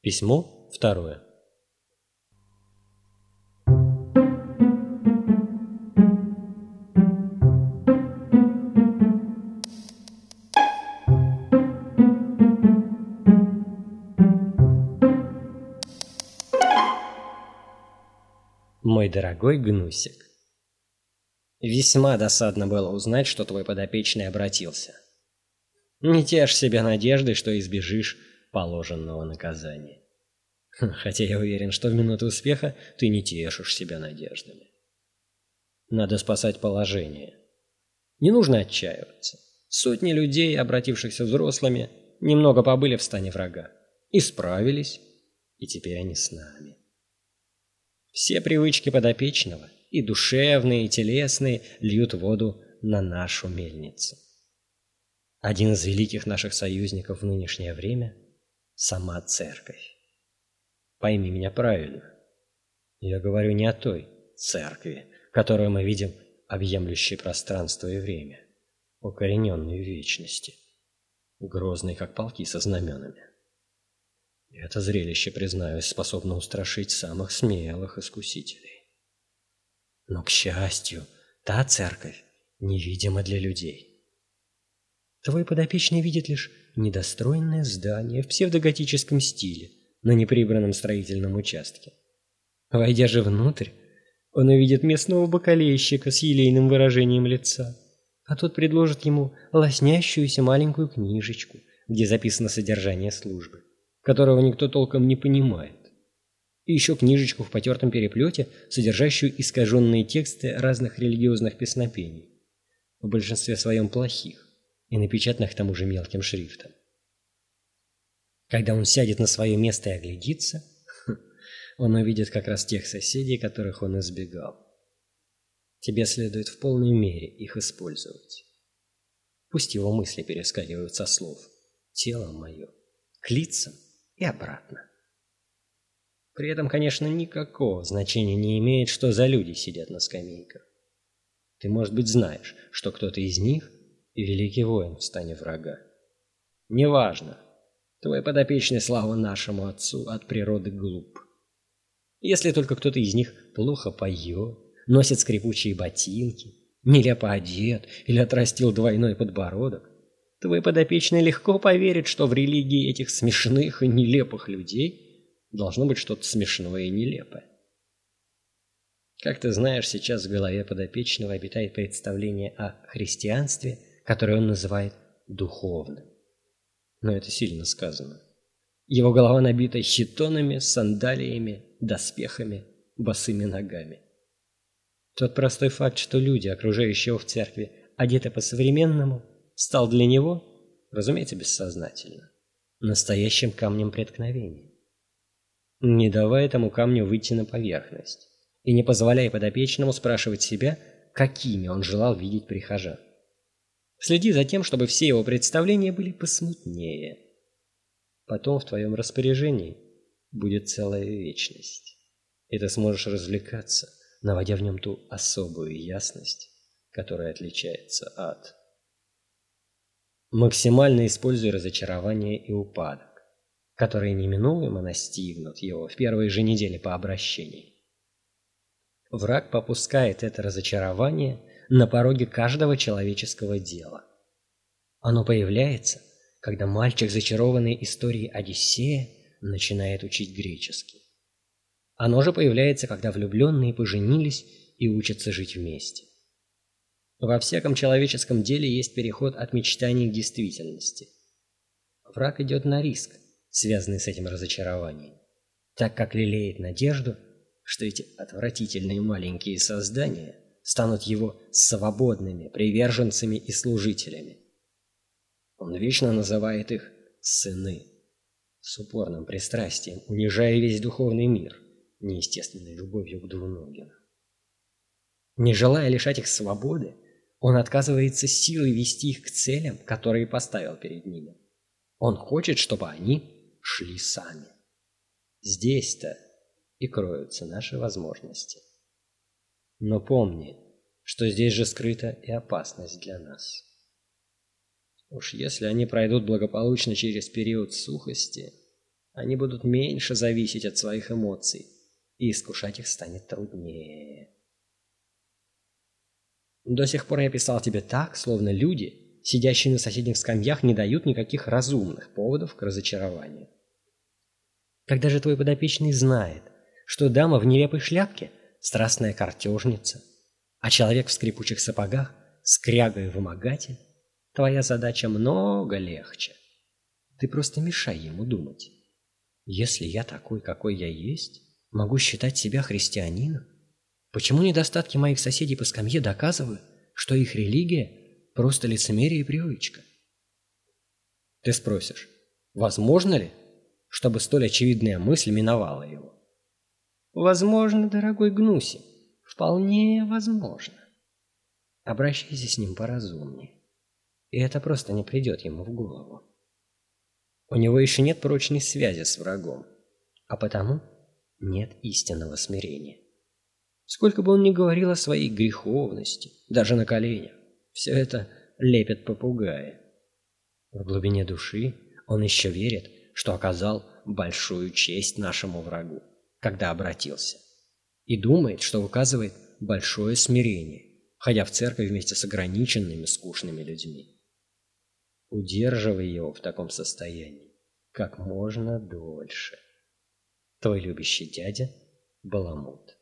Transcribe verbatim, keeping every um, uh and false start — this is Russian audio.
Письмо второе. Мой дорогой Гнусик, весьма досадно было узнать, что твой подопечный обратился. Не тешь себя надеждой, что избежишь положенного наказания. Хотя я уверен, что в минуту успеха ты не тешишь себя надеждами. Надо спасать положение. Не нужно отчаиваться. Сотни людей, обратившихся взрослыми, немного побыли в стане врага, исправились, и теперь они с нами. Все привычки подопечного, и душевные, и телесные, льют воду на нашу мельницу. Один из великих наших союзников в нынешнее время – сама церковь. Пойми меня правильно. Я говорю не о той церкви, которую мы видим, объемлющей пространство и время, укорененной в вечности, грозной, как полки со знаменами. И это зрелище, признаюсь, способно устрашить самых смелых искусителей. Но, к счастью, та церковь невидима для людей. Твой подопечный видит лишь недостроенное здание в псевдоготическом стиле на неприбранном строительном участке. Войдя же внутрь, он увидит местного бакалейщика с елейным выражением лица, а тот предложит ему лоснящуюся маленькую книжечку, где записано содержание службы, которого никто толком не понимает, и еще книжечку в потертом переплете, содержащую искаженные тексты разных религиозных песнопений, в большинстве своем плохих и напечатанных к тому же мелким шрифтом. Когда он сядет на свое место и оглядится, он увидит как раз тех соседей, которых он избегал. Тебе следует в полной мере их использовать. Пусть его мысли перескакивают со слов «тело мое» к лицам и обратно. При этом, конечно, никакого значения не имеет, что за люди сидят на скамейках. Ты, может быть, знаешь, что кто-то из них и великий воин в стане врага. Неважно, твой подопечный, слава нашему отцу, от природы глуп. Если только кто-то из них плохо поет, носит скрипучие ботинки, нелепо одет или отрастил двойной подбородок, твой подопечный легко поверит, что в религии этих смешных и нелепых людей должно быть что-то смешное и нелепое. Как ты знаешь, сейчас в голове подопечного обитает представление о христианстве, которое он называет духовным. Но это сильно сказано. Его голова набита хитонами, сандалиями, доспехами, босыми ногами. Тот простой факт, что люди, окружающие его в церкви, одеты по-современному, стал для него, разумеется, бессознательно, настоящим камнем преткновения. Не давай этому камню выйти на поверхность и не позволяй подопечному спрашивать себя, какими он желал видеть прихожан. Следи за тем, чтобы все его представления были посмутнее. Потом в твоем распоряжении будет целая вечность, и ты сможешь развлекаться, наводя в нем ту особую ясность, которая отличается от... Максимально используй разочарование и упадок, которые неминуемо настигнут его в первые же недели по обращении. Враг попускает это разочарование на пороге каждого человеческого дела. Оно появляется, когда мальчик, зачарованный историей Одиссея, начинает учить греческий. Оно же появляется, когда влюбленные поженились и учатся жить вместе. Во всяком человеческом деле есть переход от мечтаний к действительности. Враг идет на риск, связанный с этим разочарованием, так как лелеет надежду, что эти отвратительные маленькие создания станут его свободными приверженцами и служителями. Он вечно называет их «сыны», с упорным пристрастием, унижая весь духовный мир неестественной любовью к двуногим. Не желая лишать их свободы, он отказывается силой вести их к целям, которые поставил перед ними. Он хочет, чтобы они шли сами. Здесь-то и кроются наши возможности. Но помни, что здесь же скрыта и опасность для нас. Уж если они пройдут благополучно через период сухости, Они будут меньше зависеть от своих эмоций, и искушать их станет труднее. До сих пор я писал тебе так, словно люди, сидящие на соседних скамьях, не дают никаких разумных поводов к разочарованию. Когда же твой подопечный знает, что дама в нелепой шляпке – страстная картежница, а человек в скрипучих сапогах – скряга и вымогатель, твоя задача много легче. Ты просто мешай ему думать. Если я такой, какой я есть, могу считать себя христианином, почему недостатки моих соседей по скамье доказывают, что их религия – просто лицемерие и привычка? Ты спросишь, возможно ли, чтобы столь очевидная мысль миновала его? Возможно, дорогой Гнуси, вполне возможно. Обращайся с ним поразумнее, и это просто не придет ему в голову. У него еще нет прочной связи с врагом, а потому нет истинного смирения. Сколько бы он ни говорил о своей греховности, даже на коленях, все это лепят попугаи. В глубине души он еще верит, что оказал большую честь нашему врагу, когда обратился, и думает, что выказывает большое смирение, ходя в церковь вместе с ограниченными, скучными людьми. Удерживай его в таком состоянии как можно дольше. Твой любящий дядя Баламут.